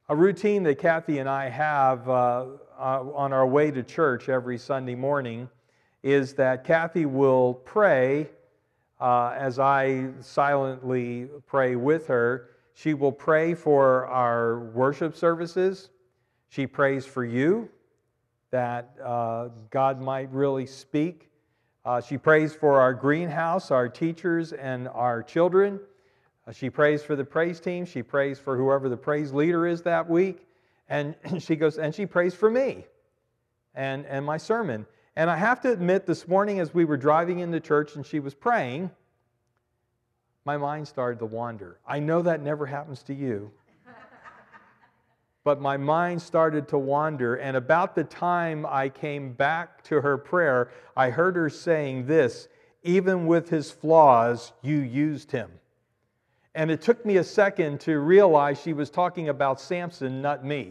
A routine that Kathy and I have on our way to church every Sunday morning is that Kathy will pray as I silently pray with her. She will pray for our worship services. She prays for you, that God might really speak. She prays for our greenhouse, our teachers, and our children. She prays for the praise team. She prays for whoever the praise leader is that week. And she prays for me and my sermon. And I have to admit, this morning as we were driving into church and she was praying, my mind started to wander. I know that never happens to you. But my mind started to wander, and about the time I came back to her prayer, I heard her saying this: "Even with his flaws, you used him." And it took me a second to realize she was talking about Samson, not me.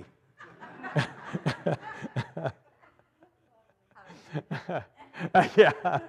Yeah.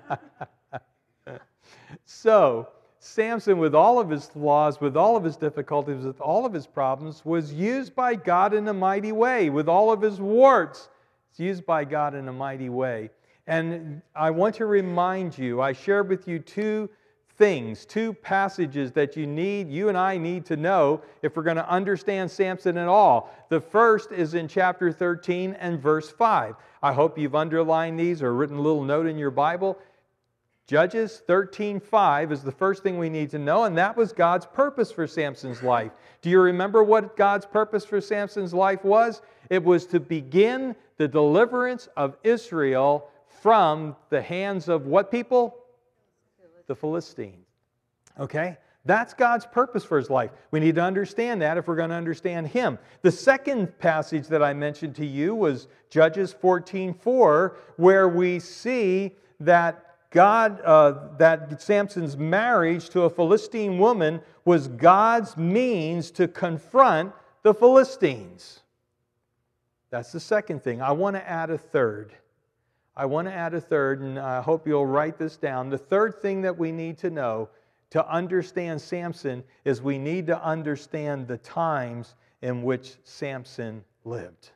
So, Samson, with all of his flaws, with all of his difficulties, with all of his problems, was used by God in a mighty way. With all of his warts, it's used by God in a mighty way. And I want to remind you, I shared with you two passages that you and I need to know if we're going to understand Samson at all. The first is in chapter 13 and verse 5. I hope you've underlined these or written a little note in your Bible. Judges 13:5 is the first thing we need to know, and that was God's purpose for Samson's life. Do you remember what God's purpose for Samson's life was? It was to begin the deliverance of Israel from the hands of what people? The Philistines. Okay? That's God's purpose for his life. We need to understand that if we're going to understand him. The second passage that I mentioned to you was Judges 14:4, where we see that that Samson's marriage to a Philistine woman was God's means to confront the Philistines. That's the second thing. I want to add a third. And I hope you'll write this down. The third thing that we need to know to understand Samson is we need to understand the times in which Samson lived.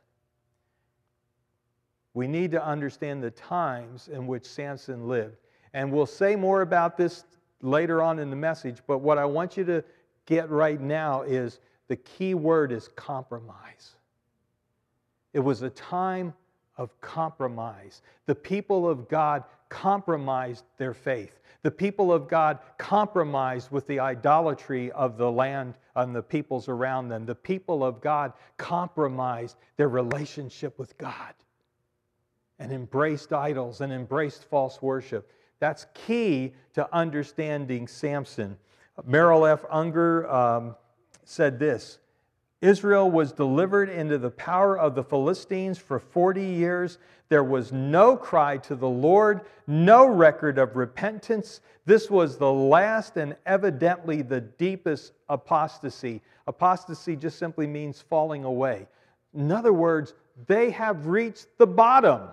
We need to understand the times in which Samson lived. And we'll say more about this later on in the message, but what I want you to get right now is the key word is compromise. It was a time of compromise. The people of God compromised their faith. The people of God compromised with the idolatry of the land and the peoples around them. The people of God compromised their relationship with God and embraced idols and embraced false worship. That's key to understanding Samson. Merrill F. Unger said this: Israel was delivered into the power of the Philistines for 40 years. There was no cry to the Lord, no record of repentance. This was the last and evidently the deepest apostasy. Apostasy just simply means falling away. In other words, they have reached the bottom.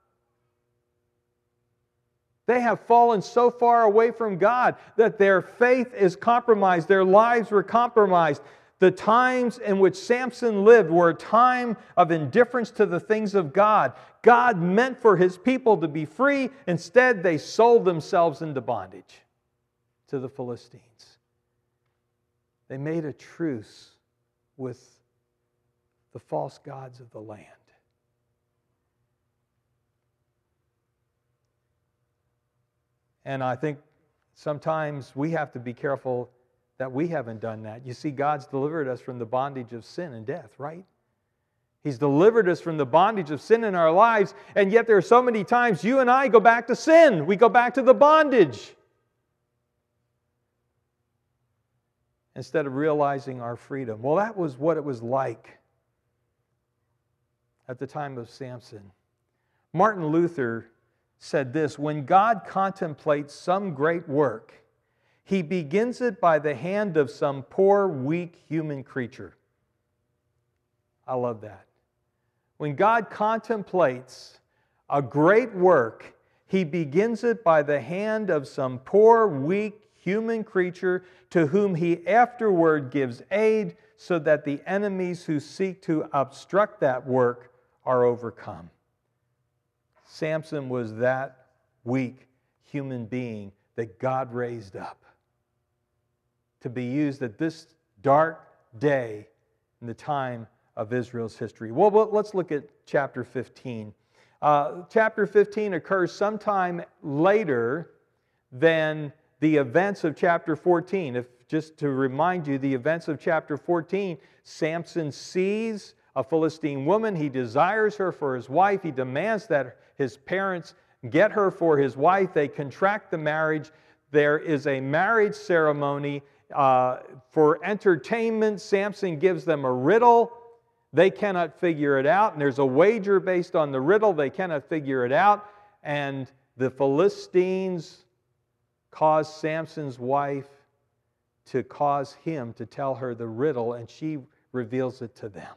They have fallen so far away from God that their faith is compromised. Their lives were compromised. The times in which Samson lived were a time of indifference to the things of God. God meant for his people to be free. Instead, they sold themselves into bondage to the Philistines. They made a truce with the false gods of the land. And I think sometimes we have to be careful that we haven't done that. You see, God's delivered us from the bondage of sin and death, right? He's delivered us from the bondage of sin in our lives, and yet there are so many times you and I go back to sin. We go back to the bondage instead of realizing our freedom. Well, that was what it was like at the time of Samson. Martin Luther said this: when God contemplates some great work, He begins it by the hand of some poor, weak human creature. I love that. When God contemplates a great work, He begins it by the hand of some poor, weak human creature to whom He afterward gives aid, so that the enemies who seek to obstruct that work are overcome. Samson was that weak human being that God raised up to be used at this dark day in the time of Israel's history. Well, let's look at chapter 15. Chapter 15 occurs sometime later than the events of chapter 14. Just to remind you, the events of chapter 14, Samson sees a Philistine woman. He desires her for his wife. He demands that his parents get her for his wife. They contract the marriage. There is a marriage ceremony. For entertainment, Samson gives them a riddle. They cannot figure it out. And there's a wager based on the riddle. They cannot figure it out. And the Philistines cause Samson's wife to cause him to tell her the riddle, and she reveals it to them.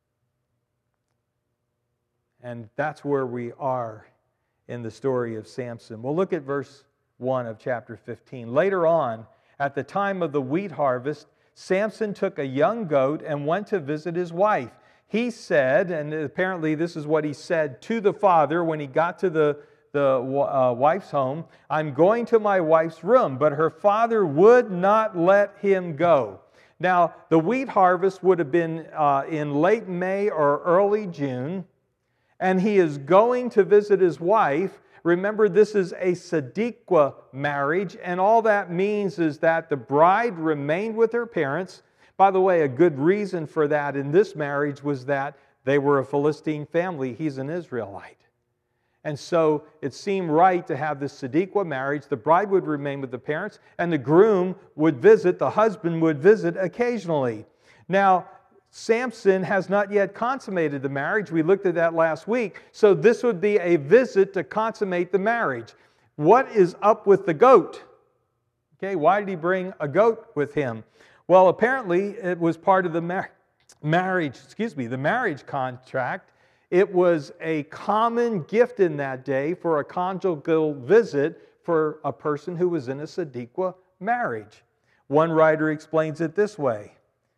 And that's where we are in the story of Samson. We'll look at verse 1 of chapter 15. Later on, at the time of the wheat harvest, Samson took a young goat and went to visit his wife. He said, and apparently this is what he said to the father when he got to the wife's home, "I'm going to my wife's room," but her father would not let him go. Now, the wheat harvest would have been in late May or early June, and he is going to visit his wife. Remember, this is a Sadiqua marriage, and all that means is that the bride remained with her parents. By the way, a good reason for that in this marriage was that they were a Philistine family. He's an Israelite. And so it seemed right to have this Sadiqua marriage. The bride would remain with the parents, and the groom would visit, the husband would visit occasionally. Now, Samson has not yet consummated the marriage. We looked at that last week. So this would be a visit to consummate the marriage. What is up with the goat? Okay, why did he bring a goat with him? Well, apparently it was part of the marriage contract. It was a common gift in that day for a conjugal visit for a person who was in a Sadiqua marriage. One writer explains it this way.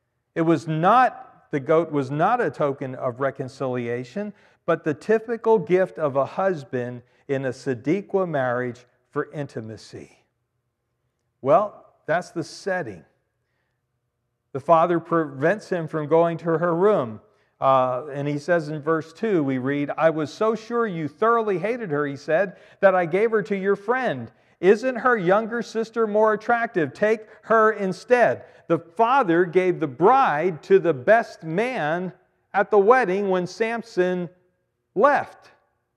The goat was not a token of reconciliation, but the typical gift of a husband in a Sadiqua marriage for intimacy. Well, that's the setting. The father prevents him from going to her room. And he says in verse 2, we read, "I was so sure you thoroughly hated her," he said, "that I gave her to your friend. Isn't her younger sister more attractive? Take her instead." The father gave the bride to the best man at the wedding when Samson left.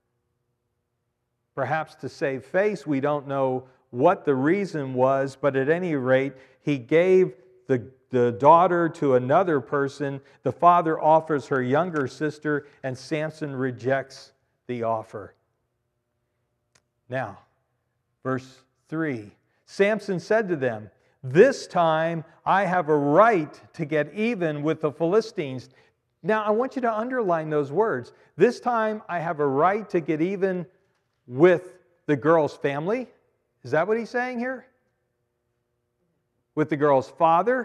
Perhaps to save face, we don't know what the reason was, but at any rate, he gave the daughter to another person. The father offers her younger sister, and Samson rejects the offer. Now, verse 3, Samson said to them, "This time I have a right to get even with the Philistines." Now, I want you to underline those words. This time I have a right to get even with the girl's family. Is that what he's saying here? With the girl's father?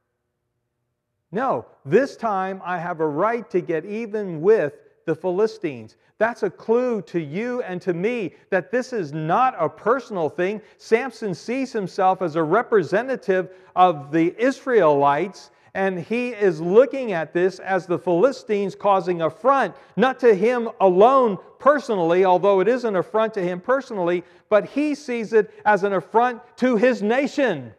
No, this time I have a right to get even with the Philistines. That's a clue to you and to me that this is not a personal thing. Samson sees himself as a representative of the Israelites, and he is looking at this as the Philistines causing affront, not to him alone personally, although it is an affront to him personally, but he sees it as an affront to his nation.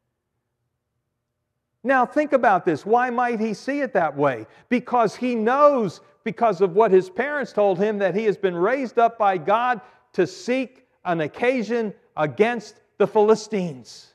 Now think about this. Why might he see it that way? Because he knows, because of what his parents told him, that he has been raised up by God to seek an occasion against the Philistines.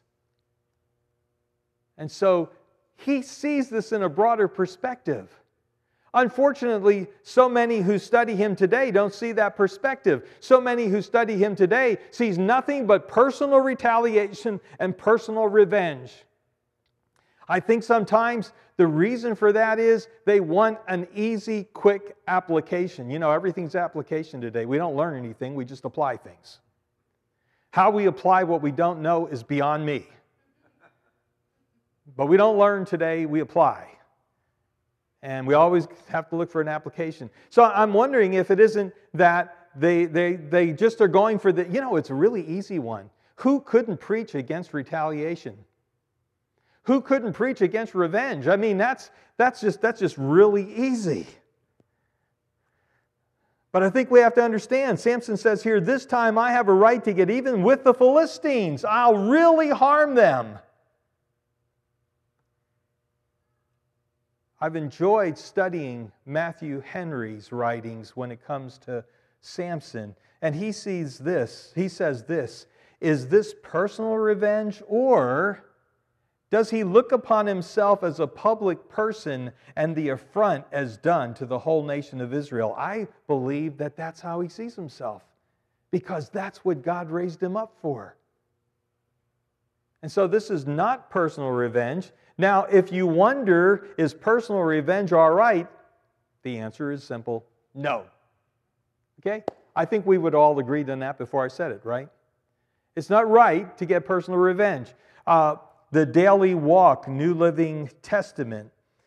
And so he sees this in a broader perspective. Unfortunately, so many who study him today don't see that perspective. So many who study him today sees nothing but personal retaliation and personal revenge. I think sometimes the reason for that is they want an easy, quick application. You know, everything's application today. We don't learn anything, we just apply things. How we apply what we don't know is beyond me. But we don't learn today, we apply. And we always have to look for an application. So I'm wondering if it isn't that they just are going for the, it's a really easy one. Who couldn't preach against retaliation? Who couldn't preach against revenge? I mean, that's just really easy. But I think we have to understand, Samson says here, this time I have a right to get even with the Philistines. I'll really harm them. I've enjoyed studying Matthew Henry's writings when it comes to Samson. And he says this, is this personal revenge, or does he look upon himself as a public person and the affront as done to the whole nation of Israel? I believe that that's how he sees himself, because that's what God raised him up for. And so this is not personal revenge. Now, if you wonder, is personal revenge all right? The answer is simple, no. Okay? I think we would all agree on that before I said it, right? It's not right to get personal revenge. The Daily Walk, New Living Testament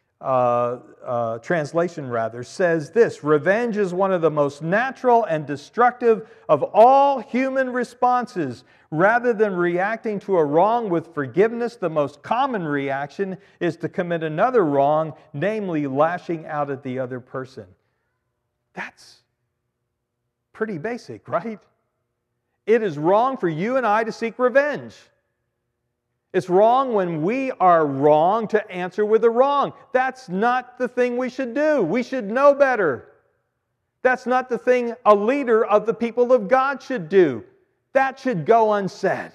translation, says this: revenge is one of the most natural and destructive of all human responses. Rather than reacting to a wrong with forgiveness, the most common reaction is to commit another wrong, namely lashing out at the other person. That's pretty basic, right? It is wrong for you and I to seek revenge. It's wrong when we are wrong to answer with a wrong. That's not the thing we should do. We should know better. That's not the thing a leader of the people of God should do. That should go unsaid.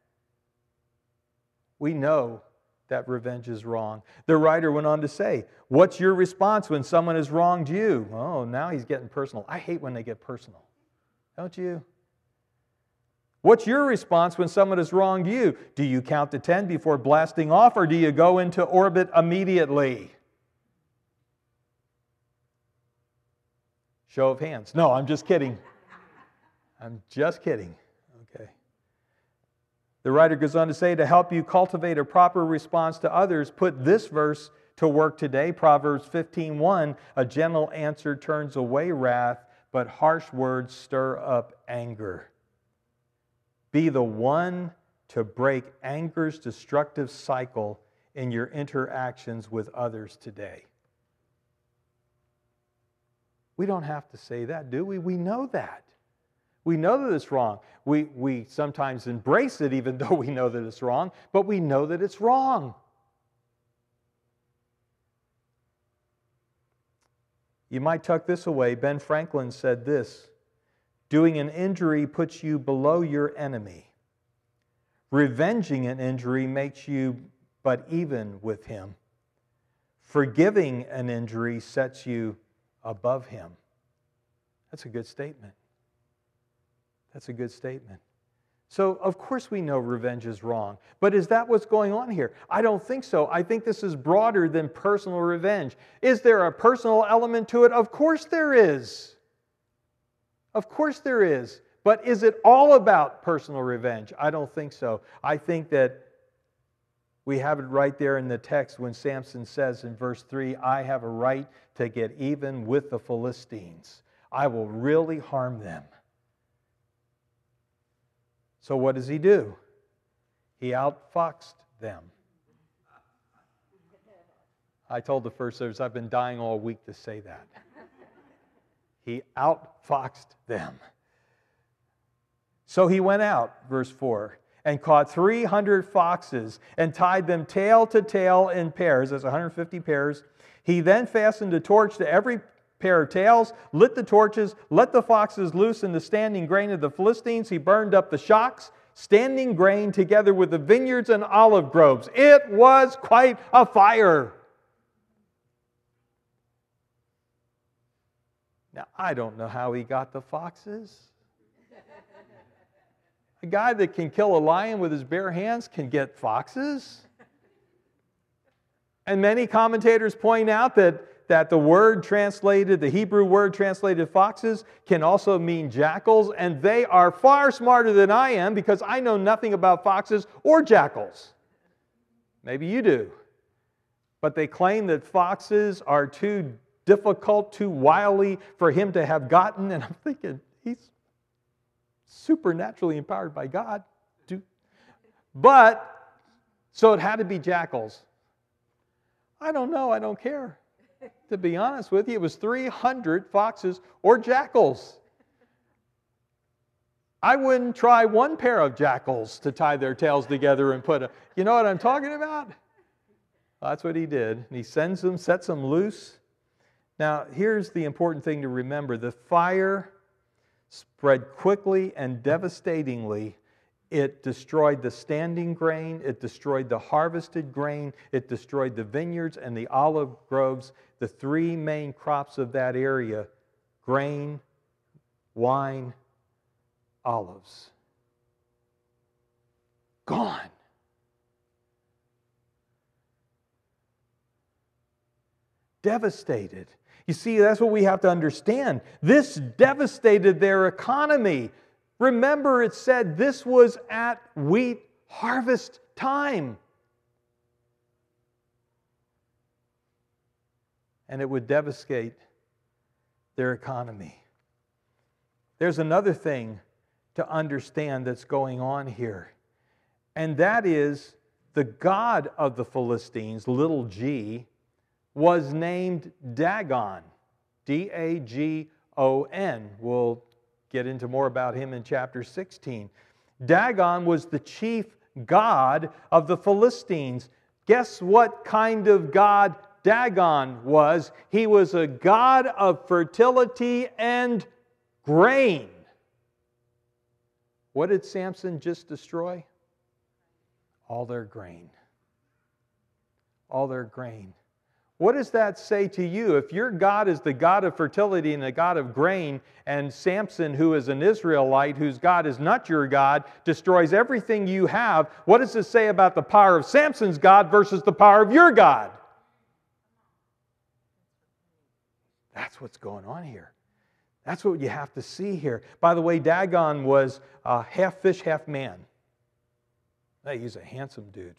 We know that revenge is wrong. The writer went on to say, what's your response when someone has wronged you? Oh, now he's getting personal. I hate when they get personal. Don't you? What's your response when someone has wronged you? Do you count to 10 before blasting off, or do you go into orbit immediately? Show of hands. No, I'm just kidding. I'm just kidding. Okay. The writer goes on to say, to help you cultivate a proper response to others, put this verse to work today. Proverbs 15:1, a gentle answer turns away wrath, but harsh words stir up anger. Be the one to break anger's destructive cycle in your interactions with others today. We don't have to say that, do we? We know that. We know that it's wrong. We sometimes embrace it even though we know that it's wrong, but we know that it's wrong. You might tuck this away. Ben Franklin said this: doing an injury puts you below your enemy. Revenging an injury makes you but even with him. Forgiving an injury sets you above him. That's a good statement. That's a good statement. So, of course we know revenge is wrong. But is that what's going on here? I don't think so. I think this is broader than personal revenge. Is there a personal element to it? Of course there is. Of course there is. But is it all about personal revenge? I don't think so. I think that we have it right there in the text when Samson says in verse 3, I have a right to get even with the Philistines. I will really harm them. So what does he do? He outfoxed them. I told the first service, I've been dying all week to say that. He outfoxed them. So he went out, verse 4, and caught 300 foxes and tied them tail to tail in pairs. That's 150 pairs. He then fastened a torch to every pair of tails, lit the torches, let the foxes loose in the standing grain of the Philistines. He burned up the shocks, standing grain, together with the vineyards and olive groves. It was quite a fire. Now, I don't know how he got the foxes. A guy that can kill a lion with his bare hands can get foxes. And many commentators point out that the word translated, the Hebrew word translated foxes, can also mean jackals, and they are far smarter than I am because I know nothing about foxes or jackals. Maybe you do. but they claim that foxes are too difficult, too wily for him to have gotten. And I'm thinking, he's supernaturally empowered by God. But, so it had to be jackals. I don't know, I don't care. To be honest with you, it was 300 foxes or jackals. I wouldn't try one pair of jackals to tie their tails together and put a... You know what I'm talking about? That's what he did. He sends them, sets them loose. Now, here's the important thing to remember. The fire spread quickly and devastatingly. It destroyed the standing grain. It destroyed the harvested grain. It destroyed the vineyards and the olive groves, the three main crops of that area: grain, wine, olives. Gone. Devastated. You see, that's what we have to understand. This devastated their economy. Remember, it said this was at wheat harvest time. And it would devastate their economy. There's another thing to understand that's going on here. And that is the god of the Philistines, little g, was named Dagon. D-A-G-O-N. We'll get into more about him in chapter 16. Dagon was the chief god of the Philistines. Guess what kind of god Dagon was? He was a god of fertility and grain. What did Samson just destroy? All their grain. All their grain. What does that say to you? If your God is the God of fertility and the God of grain, and Samson, who is an Israelite, whose God is not your God, destroys everything you have, what does it say about the power of Samson's God versus the power of your God? That's what's going on here. That's what you have to see here. By the way, Dagon was half fish, half man. Hey, he's a handsome dude.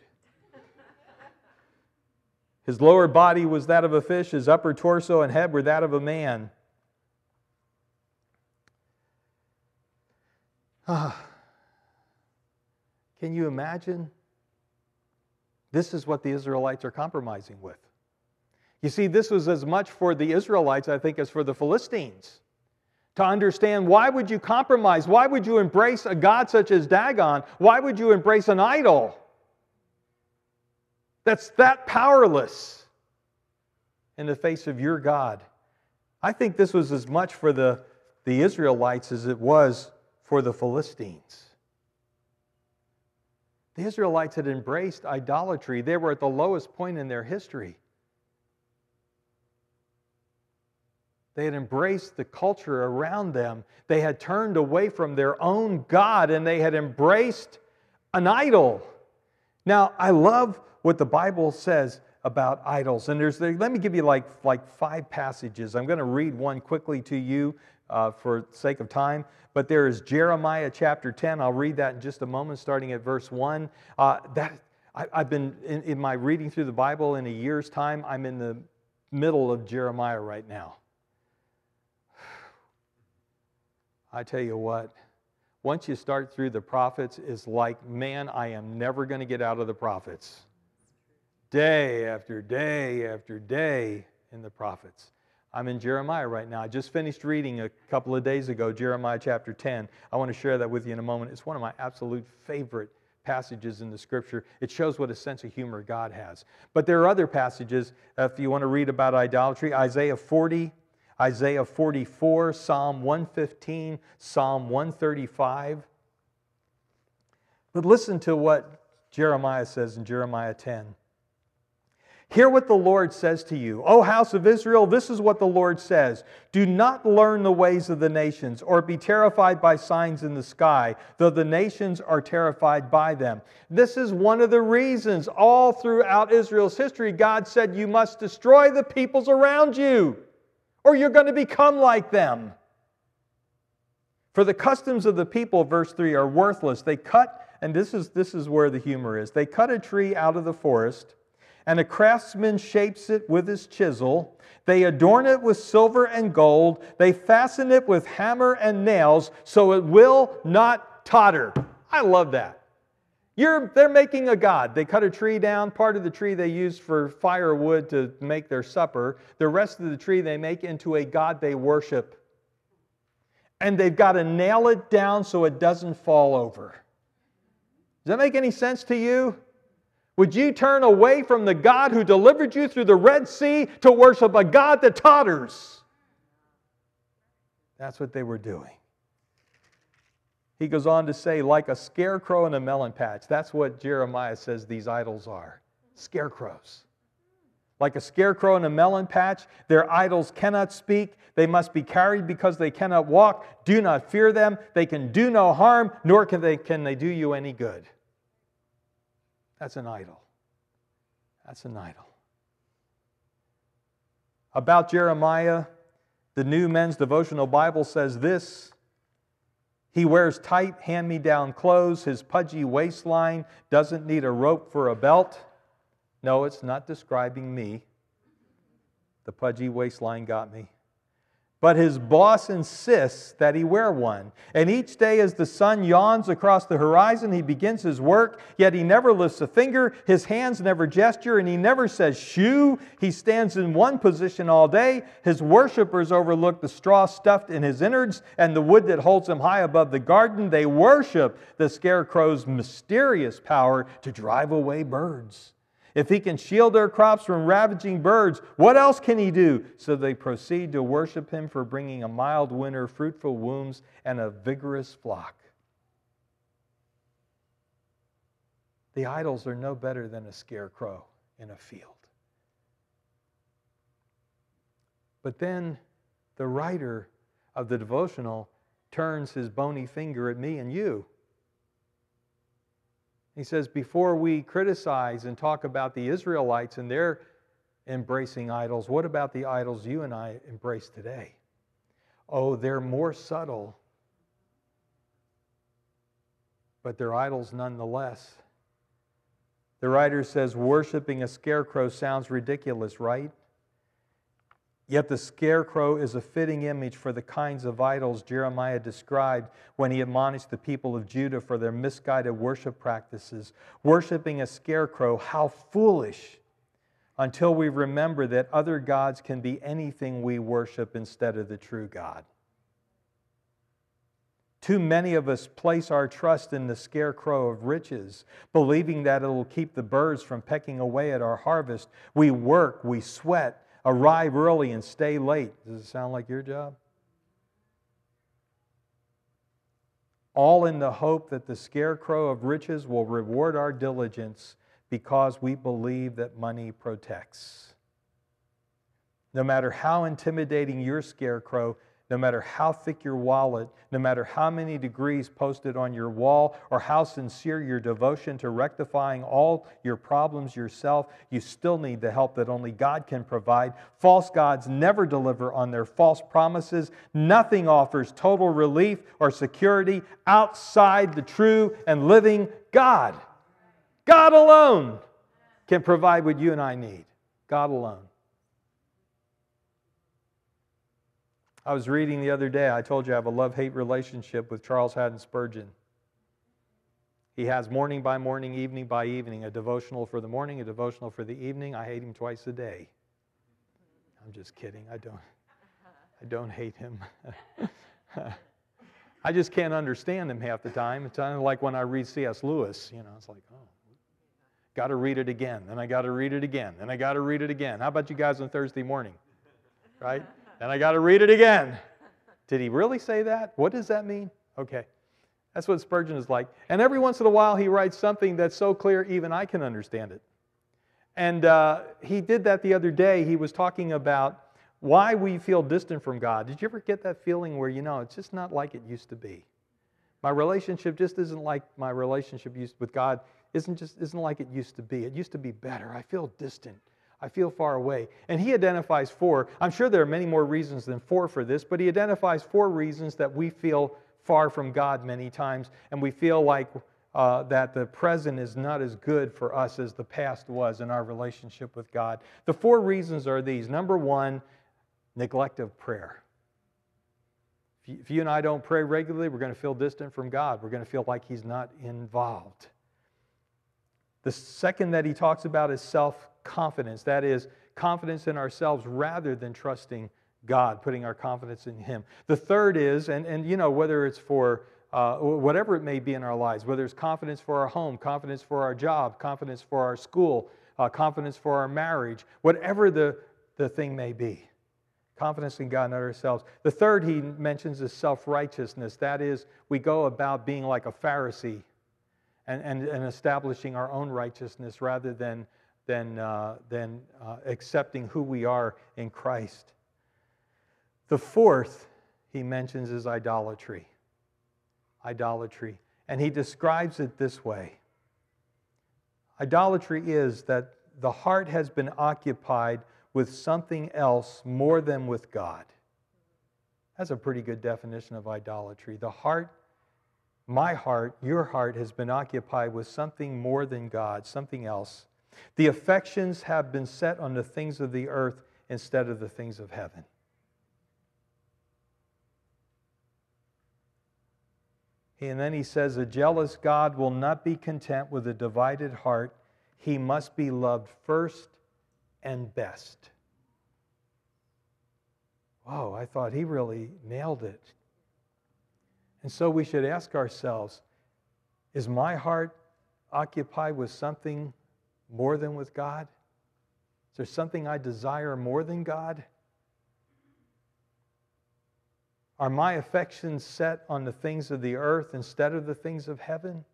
His lower body was that of a fish, his upper torso and head were that of a man. Can you imagine? This is what the Israelites are compromising with. You see, this was as much for the Israelites, I think, as for the Philistines. To understand, why would you compromise? Why would you embrace a god such as Dagon? Why would you embrace an idol that's that powerless in the face of your God? I think this was as much for the Israelites as it was for the Philistines. The Israelites had embraced idolatry. They were at the lowest point in their history. They had embraced the culture around them. They had turned away from their own God and they had embraced an idol. Now, I love what the Bible says about idols. And let me give you like 5 passages. I'm going to read one quickly to you for sake of time. But there is Jeremiah chapter 10. I'll read that in just a moment, starting at verse 1. I've been, in my reading through the Bible in a year's time, I'm in the middle of Jeremiah right now. I tell you what, once you start through the prophets, it's like, man, I am never going to get out of the prophets. Day after day after day in the prophets. I'm in Jeremiah right now. I just finished reading a couple of days ago, Jeremiah chapter 10. I want to share that with you in a moment. It's one of my absolute favorite passages in the Scripture. It shows what a sense of humor God has. But there are other passages, if you want to read about idolatry, Isaiah 40, Isaiah 44, Psalm 115, Psalm 135. But listen to what Jeremiah says in Jeremiah 10. Hear what the Lord says to you. O house of Israel, this is what the Lord says. Do not learn the ways of the nations, or be terrified by signs in the sky, though the nations are terrified by them. This is one of the reasons all throughout Israel's history God said you must destroy the peoples around you, or you're going to become like them. For the customs of the people, verse 3, are worthless. They cut, and this is where the humor is, they cut a tree out of the forest, and a craftsman shapes it with his chisel. They adorn it with silver and gold. They fasten it with hammer and nails, so it will not totter. I love that. They're making a god. They cut a tree down. Part of the tree they use for firewood to make their supper. The rest of the tree they make into a god they worship. And they've got to nail it down so it doesn't fall over. Does that make any sense to you? Would you turn away from the God who delivered you through the Red Sea to worship a God that totters? That's what they were doing. He goes on to say, like a scarecrow in a melon patch. That's what Jeremiah says these idols are. Scarecrows. Like a scarecrow in a melon patch, their idols cannot speak. They must be carried because they cannot walk. Do not fear them. They can do no harm, nor can they do you any good. That's an idol. That's an idol. About Jeremiah, the New Men's Devotional Bible says this: he wears tight hand-me-down clothes. His pudgy waistline doesn't need a rope for a belt. No, it's not describing me. The pudgy waistline got me. But his boss insists that he wear one. And each day as the sun yawns across the horizon, he begins his work, yet he never lifts a finger, his hands never gesture, and he never says shoo. He stands in one position all day. His worshipers overlook the straw stuffed in his innards and the wood that holds him high above the garden. They worship the scarecrow's mysterious power to drive away birds. If he can shield their crops from ravaging birds, what else can he do? So they proceed to worship him for bringing a mild winter, fruitful wombs, and a vigorous flock. The idols are no better than a scarecrow in a field. But then the writer of the devotional turns his bony finger at me and you. He says, before we criticize and talk about the Israelites and their embracing idols, what about the idols you and I embrace today? Oh, they're more subtle, but they're idols nonetheless. The writer says, worshiping a scarecrow sounds ridiculous, right? Yet the scarecrow is a fitting image for the kinds of idols Jeremiah described when he admonished the people of Judah for their misguided worship practices. Worshipping a scarecrow, how foolish, until we remember that other gods can be anything we worship instead of the true God. Too many of us place our trust in the scarecrow of riches, believing that it will keep the birds from pecking away at our harvest. We work, we sweat, arrive early and stay late. Does it sound like your job? All in the hope that the scarecrow of riches will reward our diligence because we believe that money protects. No matter how intimidating your scarecrow, no matter how thick your wallet, no matter how many degrees posted on your wall, or how sincere your devotion to rectifying all your problems yourself, you still need the help that only God can provide. False gods never deliver on their false promises. Nothing offers total relief or security outside the true and living God. God alone can provide what you and I need. God alone. I was reading the other day, I told you I have a love-hate relationship with Charles Haddon Spurgeon. He has morning by morning, evening by evening, a devotional for the morning, a devotional for the evening. I hate him twice a day. I'm just kidding. I don't hate him. I just can't understand him half the time. It's kind of like when I read C.S. Lewis. It's like, oh, got to read it again. Then I got to read it again. Then I got to read it again. How about you guys on Thursday morning? Right? And I got to read it again. Did he really say that? What does that mean? Okay. That's what Spurgeon is like. And every once in a while he writes something that's so clear even I can understand it. And he did that the other day. He was talking about why we feel distant from God. Did you ever get that feeling where, it's just not like it used to be? My relationship just isn't like my relationship with God. Isn't like it used to be. It used to be better. I feel distant. I feel far away. And he identifies 4. I'm sure there are many more reasons than 4 for this, but he identifies 4 reasons that we feel far from God many times, and we feel like that the present is not as good for us as the past was in our relationship with God. The 4 reasons are these. Number 1, neglect of prayer. If you and I don't pray regularly, we're going to feel distant from God. We're going to feel like He's not involved. The second that he talks about is self-confidence. That is, confidence in ourselves rather than trusting God, putting our confidence in Him. The third is, and you know, whether it's for whatever it may be in our lives, whether it's confidence for our home, confidence for our job, confidence for our school, confidence for our marriage, whatever the thing may be. Confidence in God and ourselves. The third he mentions is self-righteousness. That is, we go about being like a Pharisee and establishing our own righteousness rather than accepting who we are in Christ. The fourth he mentions is idolatry. Idolatry. And he describes it this way. Idolatry is that the heart has been occupied with something else more than with God. That's a pretty good definition of idolatry. The heart, my heart, your heart has been occupied with something more than God, something else. The affections have been set on the things of the earth instead of the things of heaven. And then he says, a jealous God will not be content with a divided heart. He must be loved first and best. Whoa, I thought he really nailed it. And so we should ask ourselves, is my heart occupied with something more than with God? Is there something I desire more than God? Are my affections set on the things of the earth instead of the things of heaven?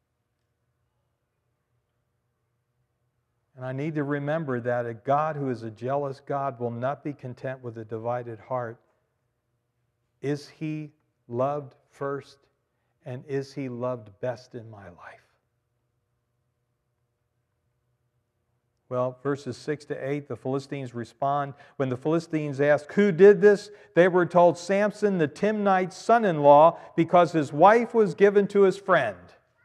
And I need to remember that a God who is a jealous God will not be content with a divided heart. Is He loved first, and is He loved best in my life? Well, verses 6 to 8, the Philistines respond. When the Philistines asked, who did this? They were told, Samson, the Timnite's son-in-law, because his wife was given to his friend.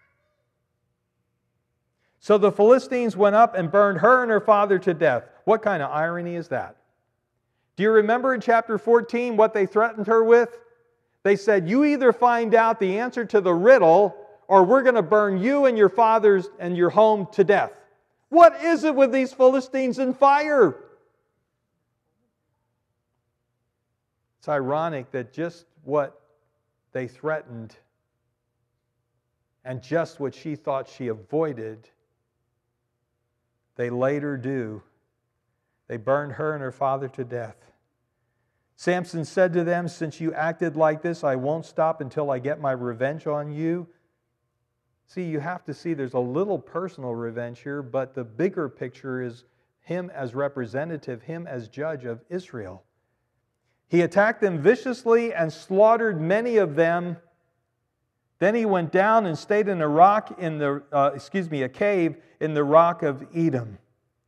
So the Philistines went up and burned her and her father to death. What kind of irony is that? Do you remember in chapter 14 what they threatened her with? They said, you either find out the answer to the riddle, or we're going to burn you and your fathers and your home to death. What is it with these Philistines and fire? It's ironic that just what they threatened and just what she thought she avoided, they later do. They burned her and her father to death. Samson said to them, since you acted like this, I won't stop until I get my revenge on you. See, you have to see there's a little personal revenge here, but the bigger picture is him as representative, him as judge of Israel. He attacked them viciously and slaughtered many of them. Then he went down and stayed in a cave in the rock of Etam.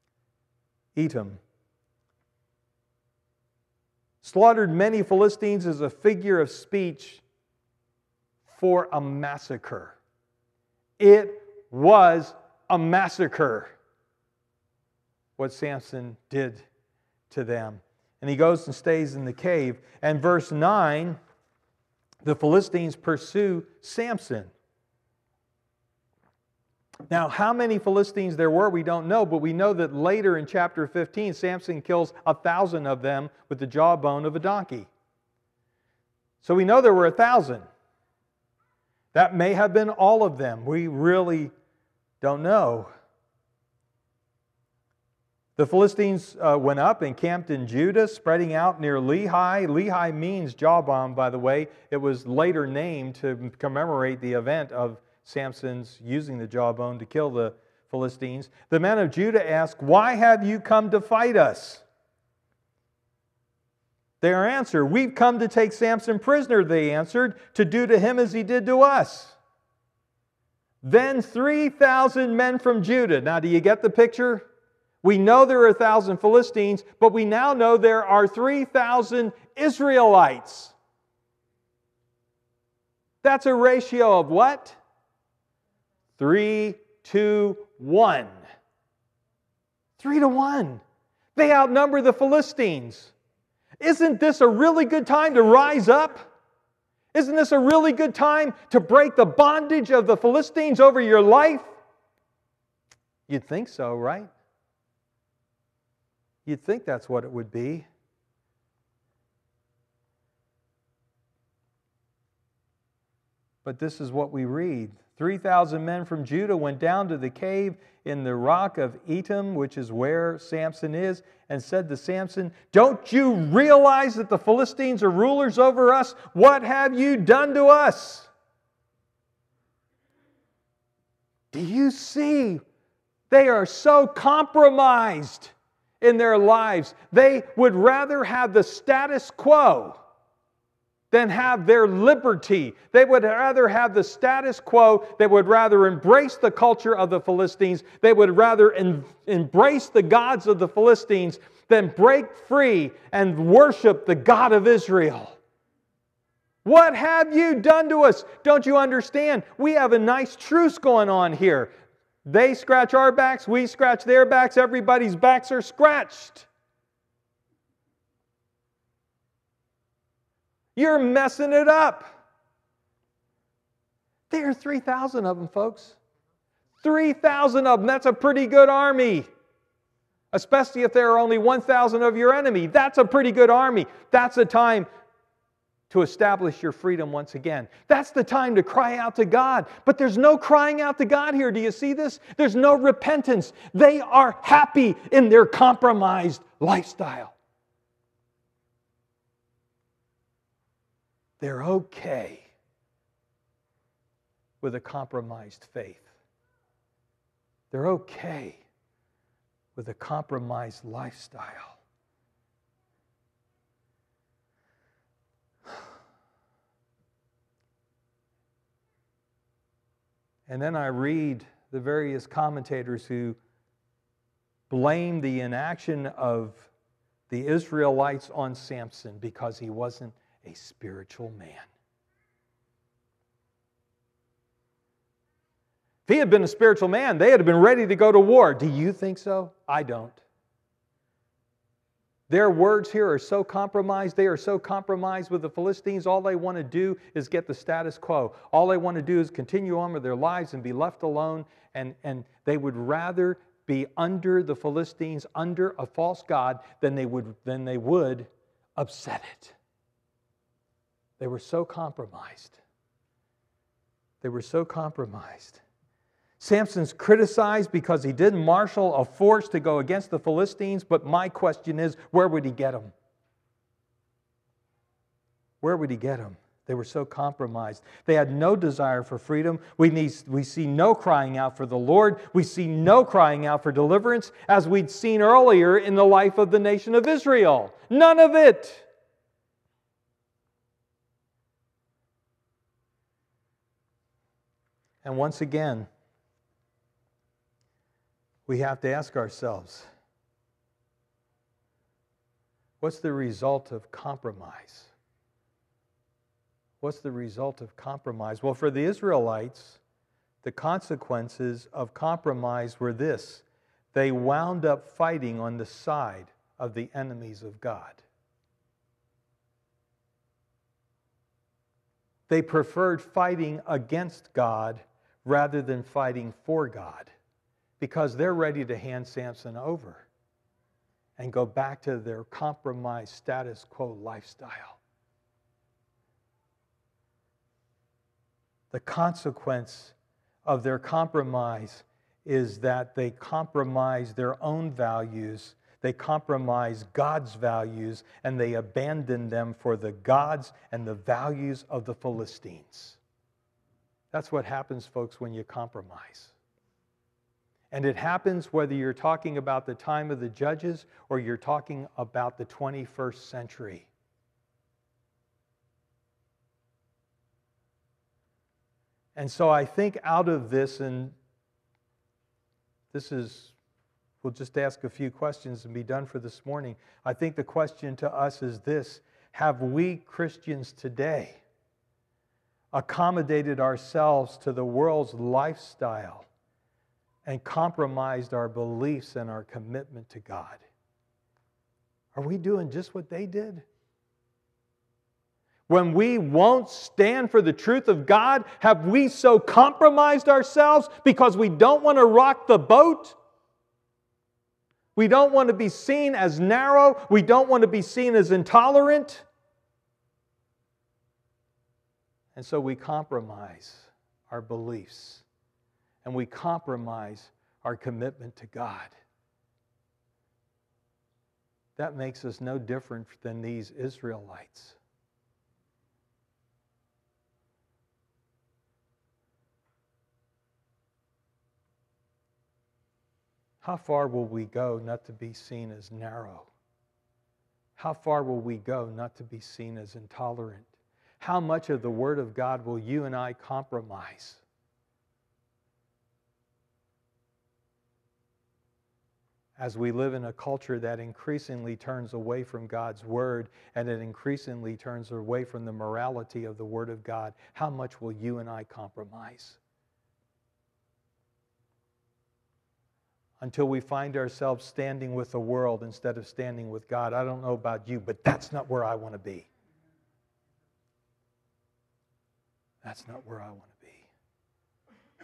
Slaughtered many Philistines is a figure of speech for a massacre. It was a massacre, what Samson did to them. And he goes and stays in the cave. And verse 9, the Philistines pursue Samson. Now, how many Philistines there were, we don't know, but we know that later in chapter 15, Samson kills 1,000 of them with the jawbone of a donkey. So we know there were 1,000. That may have been all of them. We really don't know. The Philistines went up and camped in Judah, spreading out near Lehi. Lehi means jawbone, by the way. It was later named to commemorate the event of Samson's using the jawbone to kill the Philistines. The men of Judah asked, why have you come to fight us? Their answer, we've come to take Samson prisoner, they answered, to do to him as he did to us. Then 3,000 men from Judah. Now, do you get the picture? We know there are 1,000 Philistines, but we now know there are 3,000 Israelites. That's a ratio of what? 3 to 1. 3 to 1. They outnumber the Philistines. Isn't this a really good time to rise up? Isn't this a really good time to break the bondage of the Philistines over your life? You'd think so, right? You'd think that's what it would be. But this is what we read. 3,000 men from Judah went down to the cave in the rock of Etam, which is where Samson is, and said to Samson, "Don't you realize that the Philistines are rulers over us? What have you done to us?" Do you see? They are so compromised in their lives. They would rather have the status quo than have their liberty. They would rather have the status quo. They would rather embrace the culture of the Philistines. They would rather embrace the gods of the Philistines than break free and worship the God of Israel. What have you done to us? Don't you understand? We have a nice truce going on here. They scratch our backs, we scratch their backs, everybody's backs are scratched. You're messing it up. There are 3,000 of them, folks. 3,000 of them. That's a pretty good army. Especially if there are only 1,000 of your enemy. That's a pretty good army. That's a time to establish your freedom once again. That's the time to cry out to God. But there's no crying out to God here. Do you see this? There's no repentance. They are happy in their compromised lifestyle. They're okay with a compromised faith. They're okay with a compromised lifestyle. And then I read the various commentators who blame the inaction of the Israelites on Samson because he wasn't a spiritual man. If he had been a spiritual man, they had been ready to go to war. Do you think so? I don't. Their words here are so compromised. They are so compromised with the Philistines. All they want to do is get the status quo. All they want to do is continue on with their lives and be left alone. And they would rather be under the Philistines, under a false god, than they would upset it. They were so compromised. They were so compromised. Samson's criticized because he didn't marshal a force to go against the Philistines, but my question is, where would he get them? Where would he get them? They were so compromised. They had no desire for freedom. We see no crying out for the Lord. We see no crying out for deliverance, as we'd seen earlier in the life of the nation of Israel. None of it. And once again, we have to ask ourselves, what's the result of compromise? What's the result of compromise? Well, for the Israelites, the consequences of compromise were this: they wound up fighting on the side of the enemies of God. They preferred fighting against God rather than fighting for God, because they're ready to hand Samson over and go back to their compromised status quo lifestyle. The consequence of their compromise is that they compromise their own values, they compromise God's values, and they abandon them for the gods and the values of the Philistines. That's what happens, folks, when you compromise. And it happens whether you're talking about the time of the judges or you're talking about the 21st century. And so I think out of this, and we'll just ask a few questions and be done for this morning. I think the question to us is this: have we Christians today accommodated ourselves to the world's lifestyle and compromised our beliefs and our commitment to God? Are we doing just what they did? When we won't stand for the truth of God, have we so compromised ourselves because we don't want to rock the boat? We don't want to be seen as narrow. We don't want to be seen as intolerant. And so we compromise our beliefs and we compromise our commitment to God. That makes us no different than these Israelites. How far will we go not to be seen as narrow? How far will we go not to be seen as intolerant? How much of the Word of God will you and I compromise? As we live in a culture that increasingly turns away from God's Word and it increasingly turns away from the morality of the Word of God, how much will you and I compromise? Until we find ourselves standing with the world instead of standing with God. I don't know about you, but that's not where I want to be. That's not where I want to be.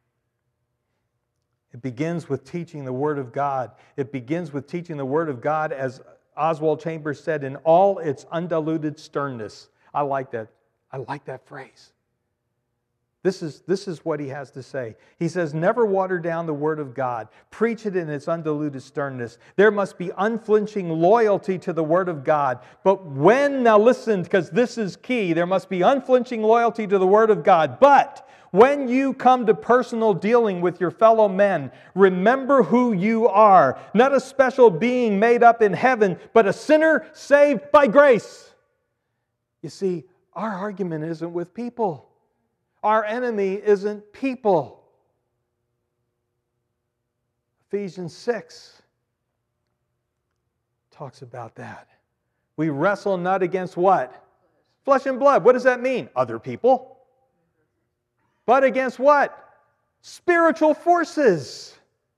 It begins with teaching the Word of God. It begins with teaching the Word of God, as Oswald Chambers said, in all its undiluted sternness. I like that. I like that phrase. This is what he has to say. He says, never water down the Word of God. Preach it in its undiluted sternness. There must be unflinching loyalty to the Word of God. But now listen, because this is key, there must be unflinching loyalty to the Word of God. But when you come to personal dealing with your fellow men, remember who you are. Not a special being made up in heaven, but a sinner saved by grace. You see, our argument isn't with people. Our enemy isn't people. Ephesians 6 talks about that. We wrestle not against what? Flesh and blood. What does that mean? Other people. But against what? Spiritual forces.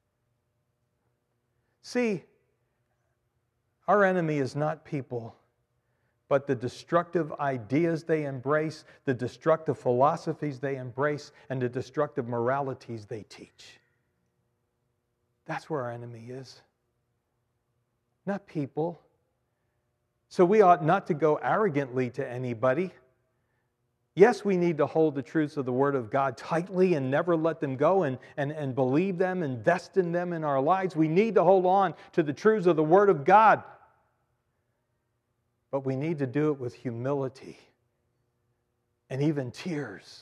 See, our enemy is not people, but the destructive ideas they embrace, the destructive philosophies they embrace, and the destructive moralities they teach. That's where our enemy is. Not people. So we ought not to go arrogantly to anybody. Yes, we need to hold the truths of the Word of God tightly and never let them go and believe them, invest in them in our lives. We need to hold on to the truths of the Word of God. But we need to do it with humility and even tears.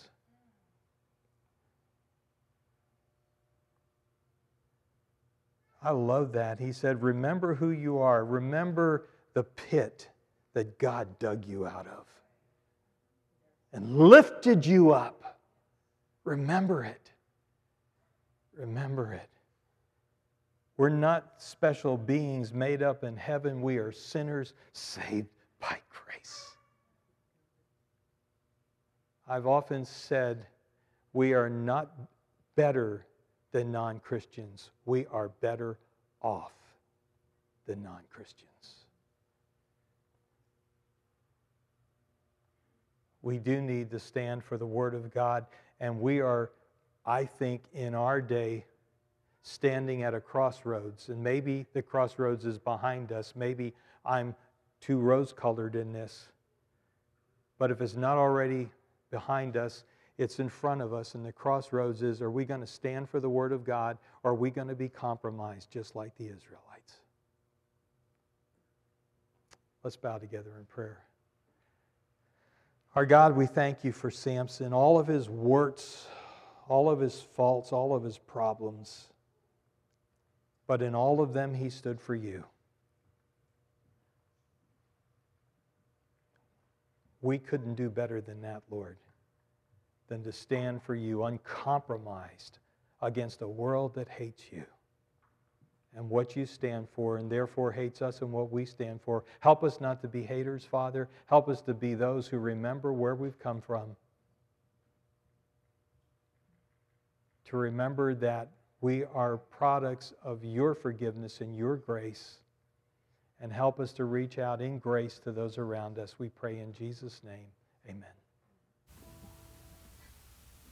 I love that. He said, remember who you are. Remember the pit that God dug you out of and lifted you up. Remember it. Remember it. We're not special beings made up in heaven. We are sinners saved by grace. I've often said we are not better than non-Christians. We are better off than non-Christians. We do need to stand for the Word of God, and we are, I think, in our day, standing at a crossroads. And maybe the crossroads is behind us. Maybe I'm too rose-colored in this. But if it's not already behind us, it's in front of us. And the crossroads is, are we going to stand for the Word of God, or are we going to be compromised just like the Israelites? Let's bow together in prayer. Our God, we thank you for Samson, all of his warts, all of his faults, all of his problems. But in all of them, he stood for you. We couldn't do better than that, Lord, than to stand for you uncompromised against a world that hates you and what you stand for, and therefore hates us and what we stand for. Help us not to be haters, Father. Help us to be those who remember where we've come from. to remember that we are products of your forgiveness and your grace. And help us to reach out in grace to those around us. We pray in Jesus' name. Amen.